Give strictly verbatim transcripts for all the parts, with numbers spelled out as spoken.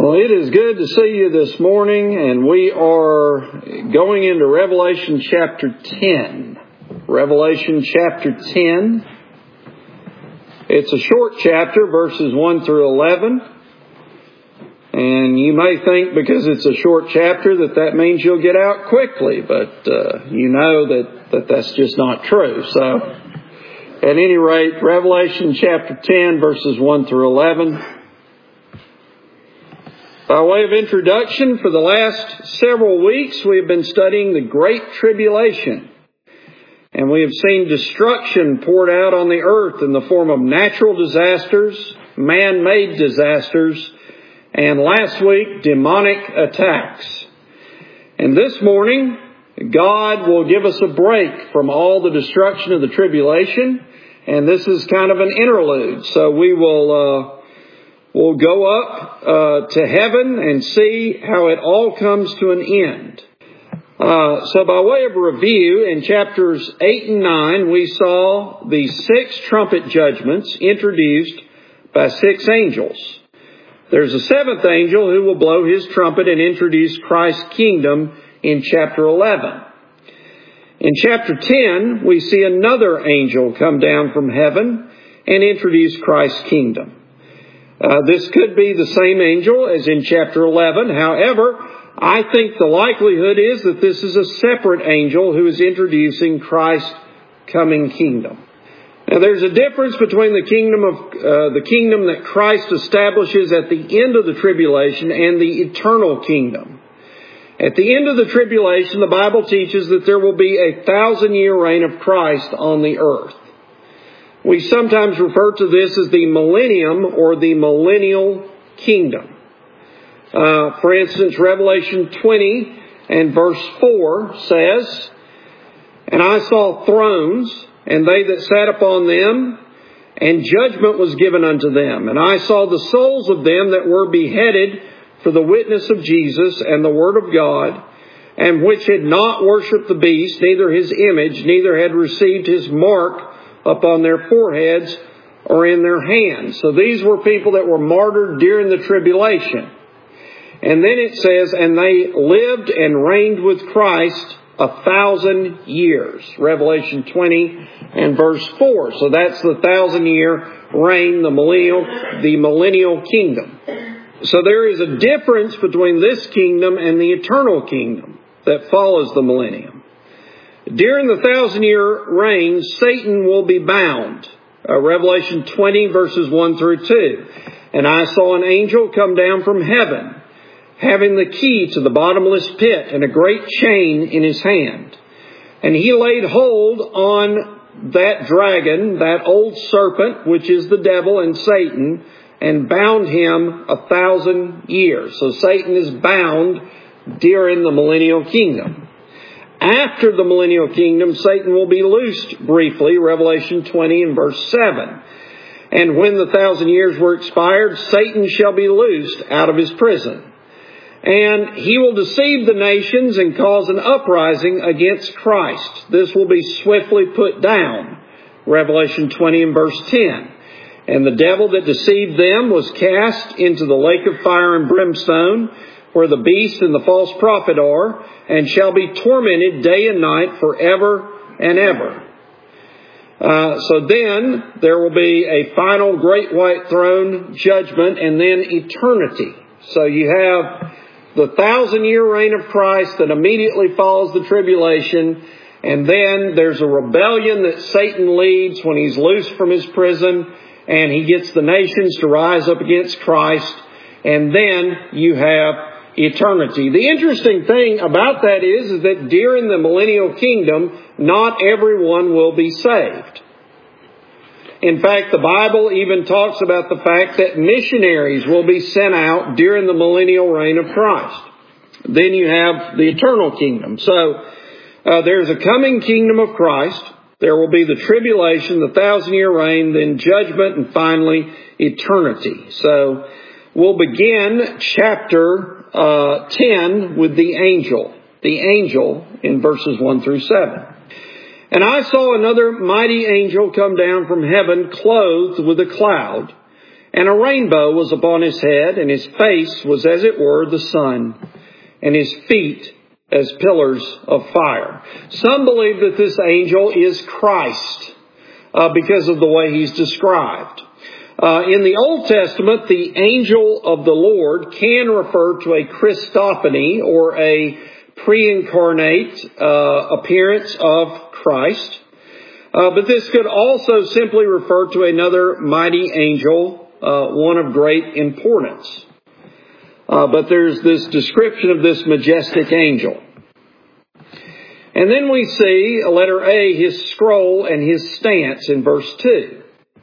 Well, it is good to see you this morning, and we are going into Revelation chapter ten. Revelation chapter ten. It's a short chapter, verses one through eleven. And you may think because it's a short chapter that that means you'll get out quickly, but uh, you know that, that that's just not true. So, at any rate, Revelation chapter ten, verses one through eleven. By way of introduction, for the last several weeks we have been studying the Great Tribulation. And we have seen destruction poured out on the earth in the form of natural disasters, man-made disasters, and last week, demonic attacks. And this morning, God will give us a break from all the destruction of the tribulation. And this is kind of an interlude. So we will... Uh, We'll go up uh, to heaven and see how it all comes to an end. Uh, so by way of review, in chapters eight and nine, we saw the six trumpet judgments introduced by six angels. There's a seventh angel who will blow his trumpet and introduce Christ's kingdom in chapter eleven. In chapter ten, we see another angel come down from heaven and introduce Christ's kingdom. Uh, this could be the same angel as in chapter eleven. However, I think the likelihood is that this is a separate angel who is introducing Christ's coming kingdom. Now, there's a difference between the kingdom of uh, the kingdom that Christ establishes at the end of the tribulation and the eternal kingdom. At the end of the tribulation, the Bible teaches that there will be a thousand-year reign of Christ on the earth. We sometimes refer to this as the millennium or the millennial kingdom. Uh, for instance, Revelation twenty and verse four says, "And I saw thrones, and they that sat upon them, and judgment was given unto them. And I saw the souls of them that were beheaded for the witness of Jesus and the word of God, and which had not worshipped the beast, neither his image, neither had received his mark upon their foreheads or in their hands." So these were people that were martyred during the tribulation. And then it says, "And they lived and reigned with Christ a thousand years." Revelation twenty and verse four. So that's the thousand year reign, the millennial, the millennial kingdom. So there is a difference between this kingdom and the eternal kingdom that follows the millennium. During the thousand-year reign, Satan will be bound. Uh, Revelation twenty, verses one through two. "And I saw an angel come down from heaven, having the key to the bottomless pit and a great chain in his hand. And he laid hold on that dragon, that old serpent, which is the devil and Satan, and bound him a thousand years." So Satan is bound during the millennial kingdom. After the millennial kingdom, Satan will be loosed briefly, Revelation twenty and verse seven. "And when the thousand years were expired, Satan shall be loosed out of his prison. And he will deceive the nations and cause an uprising against Christ. This will be swiftly put down," Revelation twenty and verse ten. "And the devil that deceived them was cast into the lake of fire and brimstone, where the beast and the false prophet are, and shall be tormented day and night forever and ever." Uh, so then there will be a final great white throne judgment and then eternity. So you have the thousand year reign of Christ that immediately follows the tribulation. And then there's a rebellion that Satan leads when he's loosed from his prison and he gets the nations to rise up against Christ. And then you have eternity. The interesting thing about that is, is that during the millennial kingdom, not everyone will be saved. In fact, the Bible even talks about the fact that missionaries will be sent out during the millennial reign of Christ. Then you have the eternal kingdom. So uh, there's a coming kingdom of Christ. There will be the tribulation, the thousand-year reign, then judgment, and finally eternity. So we'll begin chapter Uh, ten with the angel, the angel in verses one through seven. "And I saw another mighty angel come down from heaven, clothed with a cloud, And a rainbow was upon his head, and his face was as it were the sun, and his feet as pillars of fire. Some believe that this angel is Christ uh, because of the way he's described. Uh, in the Old Testament, the angel of the Lord can refer to a Christophany or a pre-incarnate uh, appearance of Christ. Uh, but this could also simply refer to another mighty angel, uh, one of great importance. Uh, but there's this description of this majestic angel. And then we see, letter A, his scroll and his stance in verse two.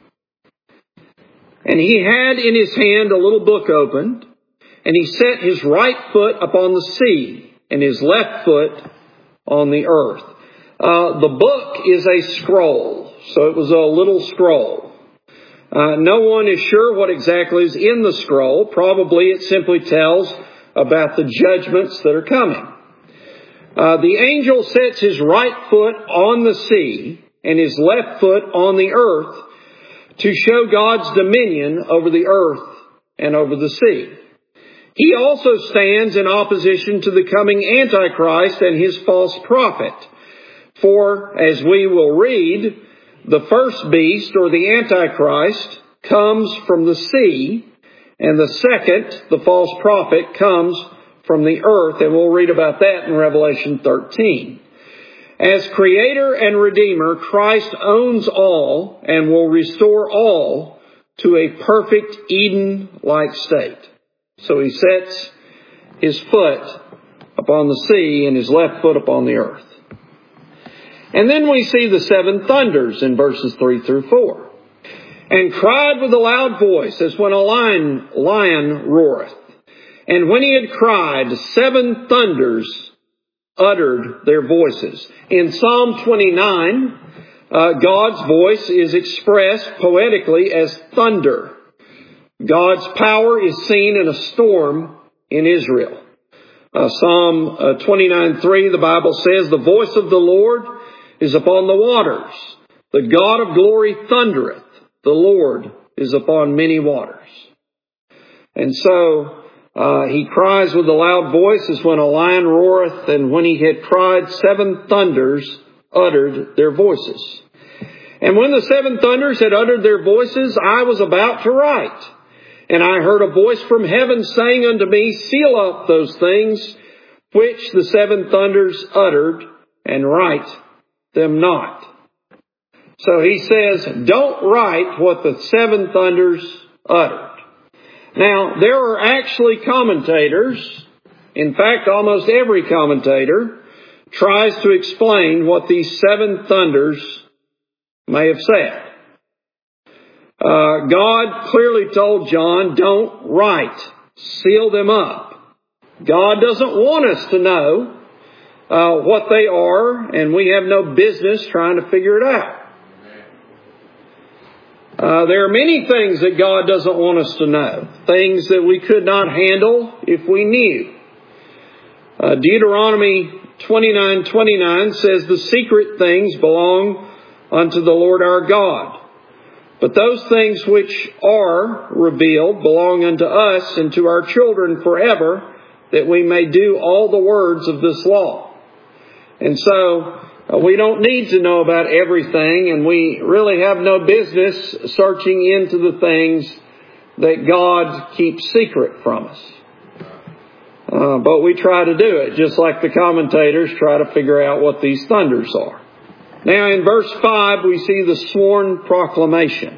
And he had in his hand a little book opened, and he set his right foot upon the sea, and his left foot on the earth. Uh, the book is a scroll, so it was a little scroll. Uh, no one is sure what exactly is in the scroll. Probably it simply tells about the judgments that are coming. Uh, the angel sets his right foot on the sea and his left foot on the earth to show God's dominion over the earth and over the sea. He also stands in opposition to the coming Antichrist and his false prophet. For, as we will read, the first beast, or the Antichrist, comes from the sea, and the second, the false prophet, comes from the earth, and we'll read about that in Revelation thirteen. As Creator and Redeemer, Christ owns all and will restore all to a perfect Eden-like state. So he sets his foot upon the sea and his left foot upon the earth. And then we see the seven thunders in verses three through four. And cried with a loud voice as when a lion, lion roareth. And when he had cried, seven thunders uttered their voices. In Psalm twenty-nine, uh, God's voice is expressed poetically as thunder. God's power is seen in a storm in Israel. Uh, Psalm uh, twenty-nine three, the Bible says, the voice of the Lord is upon the waters. The God of glory thundereth. The Lord is upon many waters. And so, uh, he cries with a loud voice as when a lion roareth, and when he had cried, seven thunders uttered their voices. And when the seven thunders had uttered their voices, I was about to write. And I heard a voice from heaven saying unto me, seal up those things which the seven thunders uttered, and write them not. So he says, don't write what the seven thunders uttered. Now, there are actually commentators, in fact, almost every commentator tries to explain what these seven thunders may have said. Uh, God clearly told John, don't write, seal them up. God doesn't want us to know uh, what they are, and we have no business trying to figure it out. Uh, there are many things that God doesn't want us to know, things that we could not handle if we knew. Uh, Deuteronomy twenty-nine twenty-nine says, the secret things belong unto the Lord our God. But those things which are revealed belong unto us and to our children forever, that we may do all the words of this law. And so, uh, we don't need to know about everything, and we really have no business searching into the things that God keeps secret from us. Uh, but we try to do it, just like the commentators try to figure out what these thunders are. Now in verse five, we see the sworn proclamation.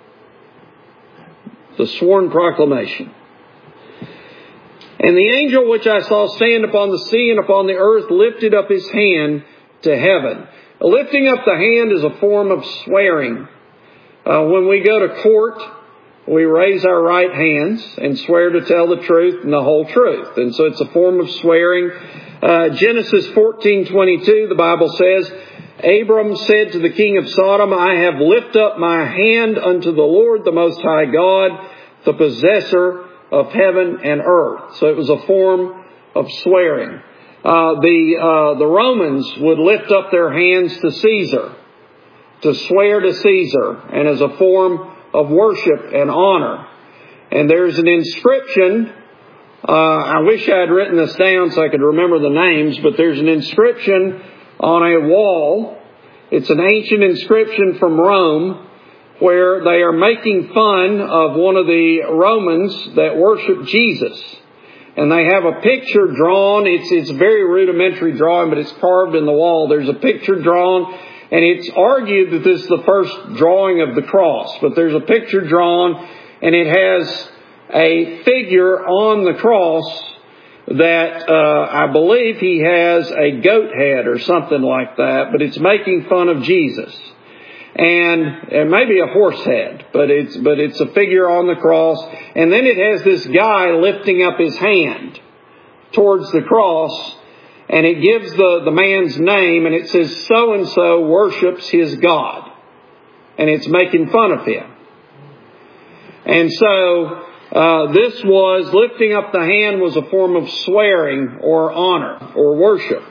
The sworn proclamation. And the angel which I saw stand upon the sea and upon the earth lifted up his hand to heaven. Lifting up the hand is a form of swearing. Uh, when we go to court, we raise our right hands and swear to tell the truth and the whole truth. And so it's a form of swearing. Uh, Genesis fourteen twenty-two, the Bible says, Abram said to the king of Sodom, I have lifted up my hand unto the Lord, the Most High God, the possessor of heaven and earth. So it was a form of swearing. Uh, the, uh, the Romans would lift up their hands to Caesar, to swear to Caesar, and as a form of worship and honor. And there's an inscription. Uh, I wish I had written this down so I could remember the names, but there's an inscription on a wall. It's an ancient inscription from Rome where they are making fun of one of the Romans that worship Jesus. And they have a picture drawn. It's, it's a very rudimentary drawing, but it's carved in the wall. There's a picture drawn, and it's argued that this is the first drawing of the cross. But there's a picture drawn, and it has a figure on the cross that uh, I believe he has a goat head or something like that, but it's making fun of Jesus. And it may be a horse head, but it's but it's a figure on the cross. And then it has this guy lifting up his hand towards the cross, and it gives the, the man's name, and it says so-and-so worships his God. And it's making fun of him. And so uh, this was, lifting up the hand was a form of swearing or honor or worship.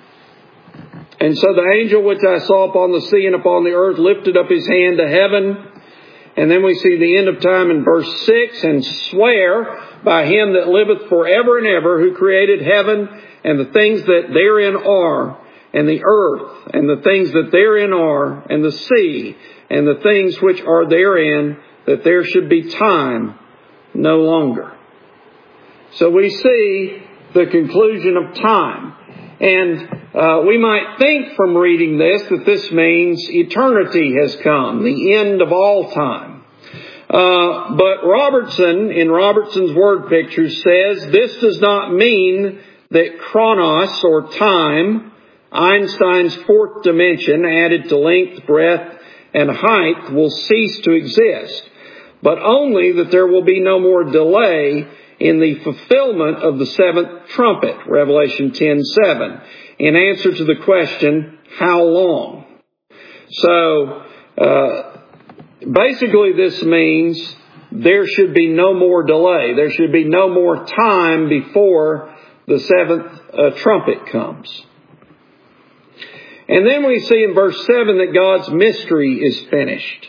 And so the angel which I saw upon the sea and upon the earth lifted up his hand to heaven. And then we see the end of time in verse six, and swear by him that liveth forever and ever, who created heaven and the things that therein are, and the earth and the things that therein are, and the sea and the things which are therein, that there should be time no longer. So we see the conclusion of time. And uh, we might think from reading this that this means eternity has come, the end of all time. Uh, but Robertson, in Robertson's word picture, says this does not mean that chronos, or time, Einstein's fourth dimension added to length, breadth, and height, will cease to exist, but only that there will be no more delay in the fulfillment of the seventh trumpet, Revelation ten seven, in answer to the question, how long? So, uh, basically this means there should be no more delay. There should be no more time before the seventh uh, trumpet comes. And then we see in verse seven that God's mystery is finished.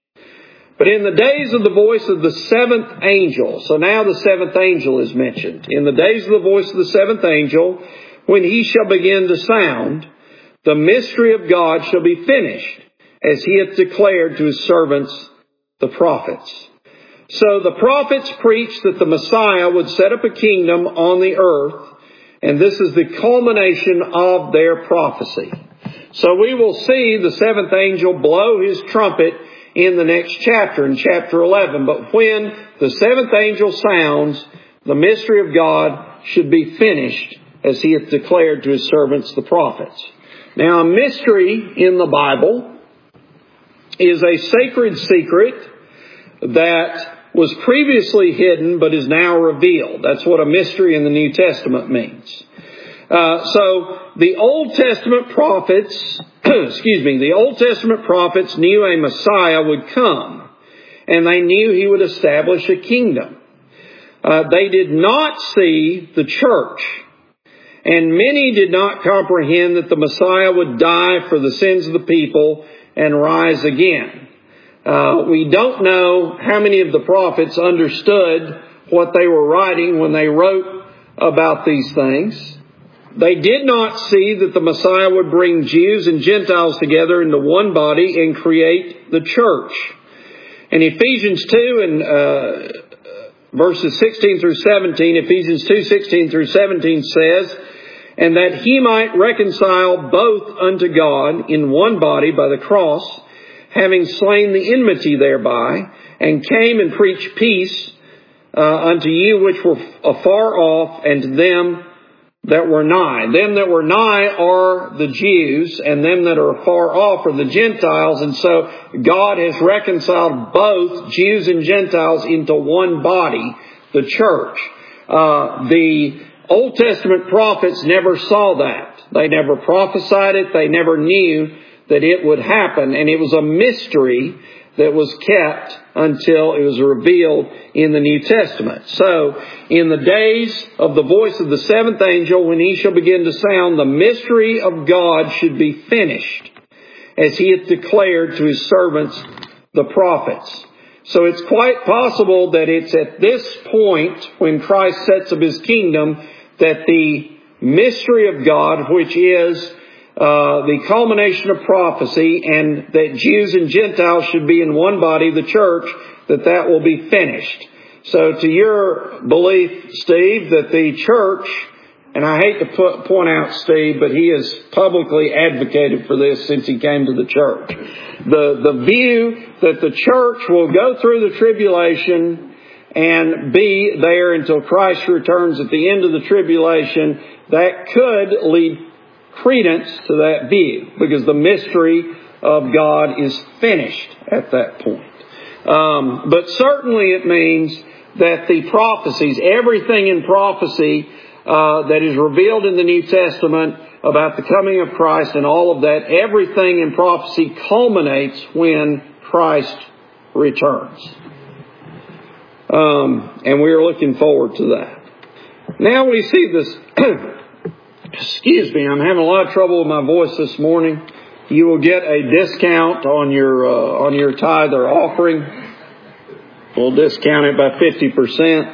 But in the days of the voice of the seventh angel, so now the seventh angel is mentioned. In the days of the voice of the seventh angel, when he shall begin to sound, the mystery of God shall be finished, as he hath declared to his servants, the prophets. So the prophets preached that the Messiah would set up a kingdom on the earth, and this is the culmination of their prophecy. So we will see the seventh angel blow his trumpet in the next chapter, in chapter eleven. But when the seventh angel sounds, the mystery of God should be finished, as he hath declared to his servants, the prophets. Now, a mystery in the Bible is a sacred secret that was previously hidden but is now revealed. That's what a mystery in the New Testament means. Uh, so the Old Testament prophets, excuse me, the Old Testament prophets knew a Messiah would come, and they knew he would establish a kingdom. Uh, they did not see the church, and many did not comprehend that the Messiah would die for the sins of the people and rise again. Uh, we don't know how many of the prophets understood what they were writing when they wrote about these things. They did not see that the Messiah would bring Jews and Gentiles together into one body and create the church. In Ephesians two and uh, verses sixteen through seventeen, Ephesians two, sixteen through seventeen says, and that he might reconcile both unto God in one body by the cross, having slain the enmity thereby, and came and preached peace uh, unto you which were afar off, and to them that were nigh. Them that were nigh are the Jews, and them that are far off are the Gentiles. And so God has reconciled both Jews and Gentiles into one body, the church. Uh, the Old Testament prophets never saw that. They never prophesied it. They never knew that it would happen. And it was a mystery that was kept until it was revealed in the New Testament. So, in the days of the voice of the seventh angel, when he shall begin to sound, the mystery of God should be finished, as he hath declared to his servants, the prophets. So it's quite possible that it's at this point when Christ sets up his kingdom that the mystery of God, which is uh, the culmination of prophecy, and that Jews and Gentiles should be in one body, the church, that that will be finished. So to your belief, Steve, that the church, and I hate to put, point out Steve, but he has publicly advocated for this since he came to the church. The, the view that the church will go through the tribulation and be there until Christ returns at the end of the tribulation, that could lead credence to that view, because the mystery of God is finished at that point. Um, but certainly it means that the prophecies, everything in prophecy uh, that is revealed in the New Testament about the coming of Christ and all of that, everything in prophecy culminates when Christ returns. Um, and we are looking forward to that. Now we see this, excuse me, I'm having a lot of trouble with my voice this morning. You will get a discount on your, uh, on your tithe or offering. We'll discount it by fifty percent.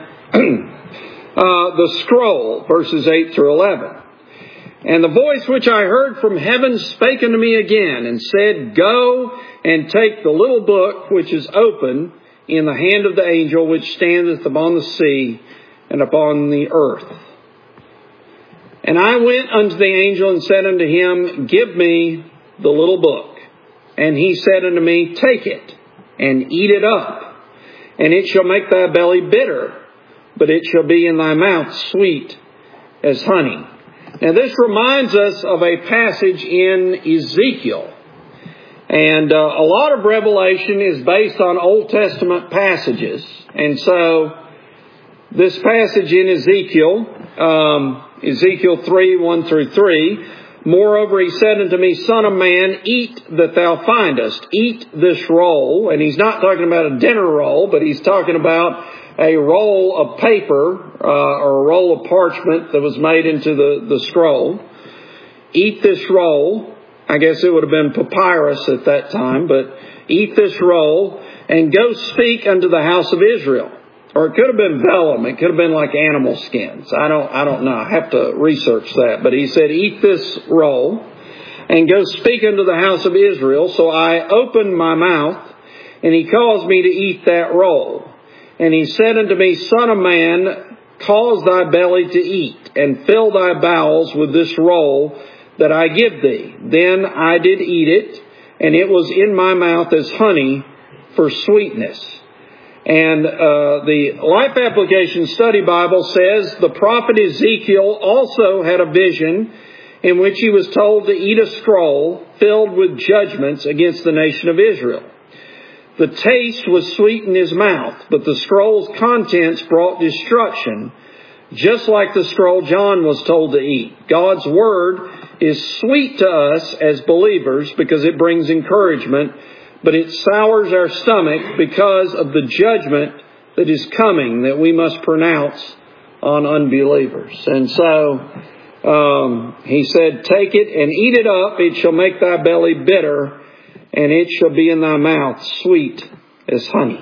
uh, the scroll, verses eight through eleven. And the voice which I heard from heaven spake unto me again, and said, Go and take the little book which is open in the hand of the angel which standeth upon the sea and upon the earth. And I went unto the angel and said unto him, Give me the little book. And he said unto me, Take it and eat it up, and it shall make thy belly bitter, but it shall be in thy mouth sweet as honey. Now this reminds us of a passage in Ezekiel. And uh, a lot of Revelation is based on Old Testament passages. And so this passage in Ezekiel, um, Ezekiel three, one through three, Moreover, he said unto me, Son of man, eat that thou findest. Eat this roll. And he's not talking about a dinner roll, but he's talking about a roll of paper uh, or a roll of parchment that was made into the, the scroll. Eat this roll. I guess it would have been papyrus at that time, but eat this roll and go speak unto the house of Israel. Or it could have been vellum. It could have been like animal skins. I don't, I don't know. I have to research that. But he said, eat this roll and go speak unto the house of Israel. So I opened my mouth, and he caused me to eat that roll. And he said unto me, Son of man, cause thy belly to eat, and fill thy bowels with this roll that I give thee. Then I did eat it, and it was in my mouth as honey for sweetness. And uh, the Life Application Study Bible says the prophet Ezekiel also had a vision in which he was told to eat a scroll filled with judgments against the nation of Israel. The taste was sweet in his mouth, but the scroll's contents brought destruction, just like the scroll John was told to eat. God's Word is sweet to us as believers because it brings encouragement, but it sours our stomach because of the judgment that is coming that we must pronounce on unbelievers. And so um, he said, Take it and eat it up. It shall make thy belly bitter, and it shall be in thy mouth sweet as honey.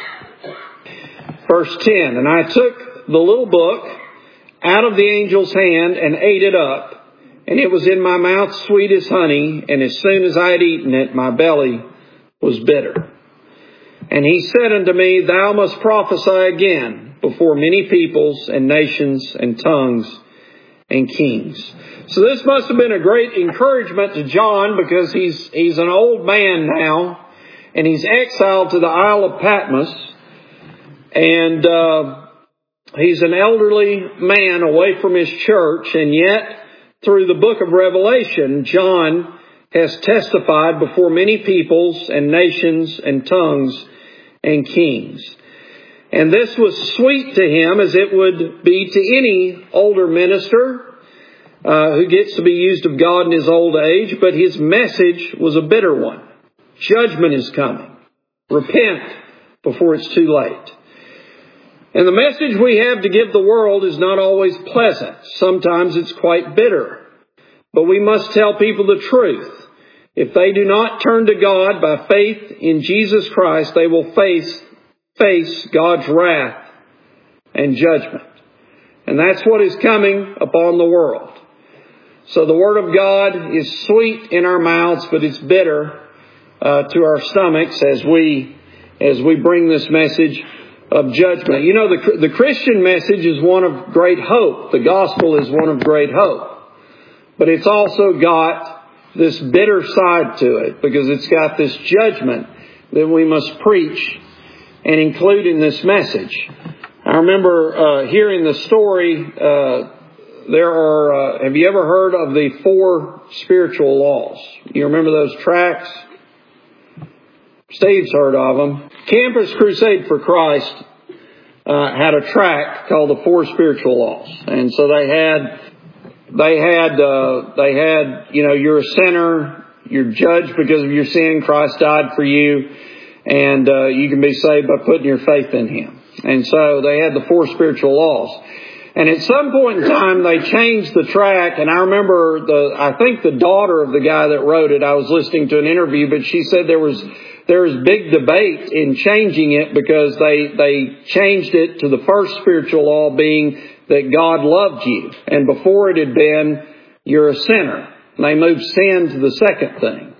Verse ten, And I took the little book out of the angel's hand and ate it up, and it was in my mouth sweet as honey, and as soon as I had eaten it, my belly was bitter. And he said unto me, Thou must prophesy again before many peoples and nations and tongues and kings. So this must have been a great encouragement to John, because he's he's an old man now, and he's exiled to the Isle of Patmos, and uh, he's an elderly man away from his church, and yet through the book of Revelation, John has testified before many peoples and nations and tongues and kings. And this was sweet to him, as it would be to any older minister uh, who gets to be used of God in his old age. But his message was a bitter one. Judgment is coming. Repent before it's too late. And the message we have to give the world is not always pleasant. Sometimes it's quite bitter. But we must tell people the truth. If they do not turn to God by faith in Jesus Christ, they will face face God's wrath and judgment. And that's what is coming upon the world. So the Word of God is sweet in our mouths, but it's bitter uh, to our stomachs as we as we bring this message of judgment. You know, the the Christian message is one of great hope. The gospel is one of great hope. But it's also got this bitter side to it, because it's got this judgment that we must preach and include in this message. I remember uh, hearing the story. Uh, there are, uh, have you ever heard of the four spiritual laws? You remember those tracts? Steve's heard of them. Campus Crusade for Christ uh, had a tract called the Four Spiritual Laws. And so they had, they had, uh, they had, you know, you're a sinner, you're judged because of your sin, Christ died for you, and uh, you can be saved by putting your faith in Him. And so they had the four spiritual laws. And at some point in time, they changed the track. And I remember the, I think the daughter of the guy that wrote it, I was listening to an interview, but she said there was, there was big debate in changing it, because they, they changed it to the first spiritual law being that God loved you. And before it had been, you're a sinner. And they moved sin to the second thing.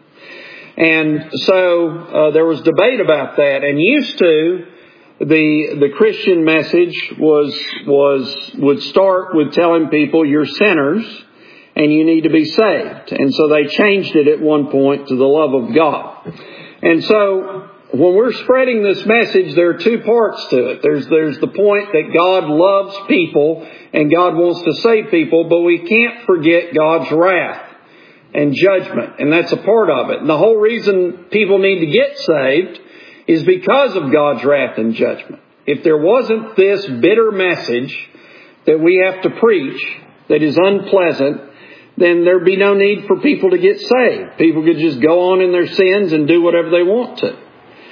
And so uh, there was debate about that. And used to, The the Christian message was was would start with telling people you're sinners and you need to be saved. And so they changed it at one point to the love of God. And so when we're spreading this message, there are two parts to it. There's there's the point that God loves people and God wants to save people, but we can't forget God's wrath and judgment. And that's a part of it. And the whole reason people need to get saved is because of God's wrath and judgment. If there wasn't this bitter message that we have to preach that is unpleasant, then there'd be no need for people to get saved. People could just go on in their sins and do whatever they want to.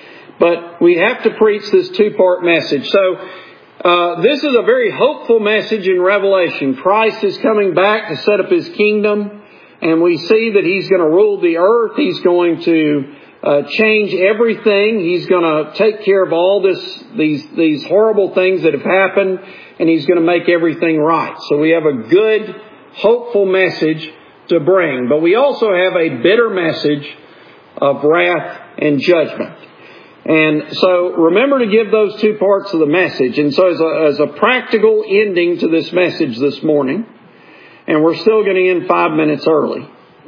But we have to preach this two-part message. So uh, this is a very hopeful message in Revelation. Christ is coming back to set up His kingdom, and we see that He's going to rule the earth. He's going to Uh, change everything. He's going to take care of all this, these, these horrible things that have happened, and He's going to make everything right. So we have a good, hopeful message to bring. But we also have a bitter message of wrath and judgment. And so remember to give those two parts of the message. And so as a, as a practical ending to this message this morning, and we're still going to end five minutes early,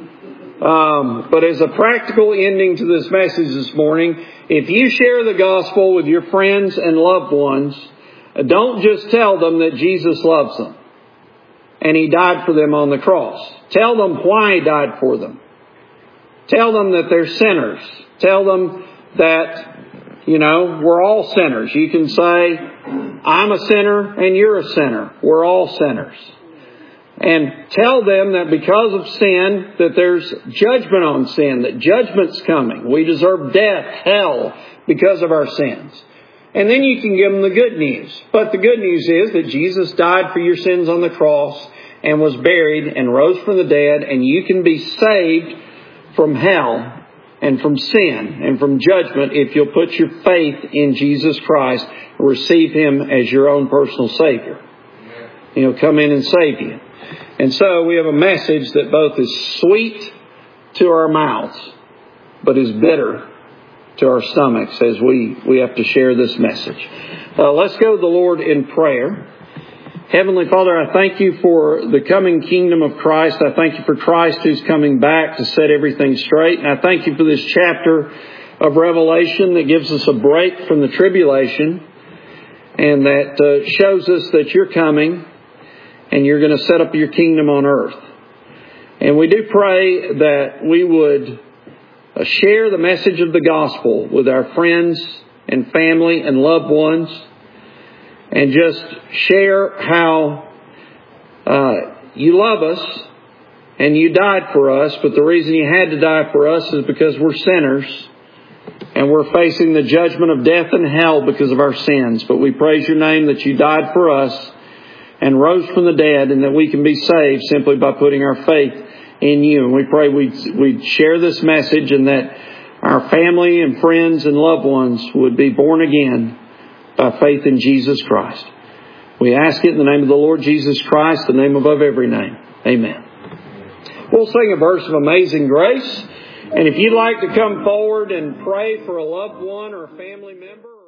Um, but as a practical ending to this message this morning, if you share the gospel with your friends and loved ones, don't just tell them that Jesus loves them and He died for them on the cross. Tell them why He died for them. Tell them that they're sinners. Tell them that, you know, we're all sinners. You can say, I'm a sinner and you're a sinner. We're all sinners. And tell them that because of sin, that there's judgment on sin, that judgment's coming. We deserve death, hell, because of our sins. And then you can give them the good news. But the good news is that Jesus died for your sins on the cross and was buried and rose from the dead, and you can be saved from hell and from sin and from judgment if you'll put your faith in Jesus Christ and receive Him as your own personal Savior. He'll come in and save you. And so we have a message that both is sweet to our mouths, but is bitter to our stomachs as we, we have to share this message. Uh, let's go to the Lord in prayer. Heavenly Father, I thank You for the coming kingdom of Christ. I thank You for Christ who's coming back to set everything straight. And I thank You for this chapter of Revelation that gives us a break from the tribulation and that uh, shows us that You're coming and You're going to set up Your kingdom on earth. And we do pray that we would share the message of the gospel with our friends and family and loved ones, and just share how uh, You love us and You died for us, but the reason You had to die for us is because we're sinners and we're facing the judgment of death and hell because of our sins. But we praise Your name that You died for us and rose from the dead, and that we can be saved simply by putting our faith in You. And we pray we'd, we'd share this message, and that our family and friends and loved ones would be born again by faith in Jesus Christ. We ask it in the name of the Lord Jesus Christ, the name above every name. Amen. We'll sing a verse of Amazing Grace. And if you'd like to come forward and pray for a loved one or a family member,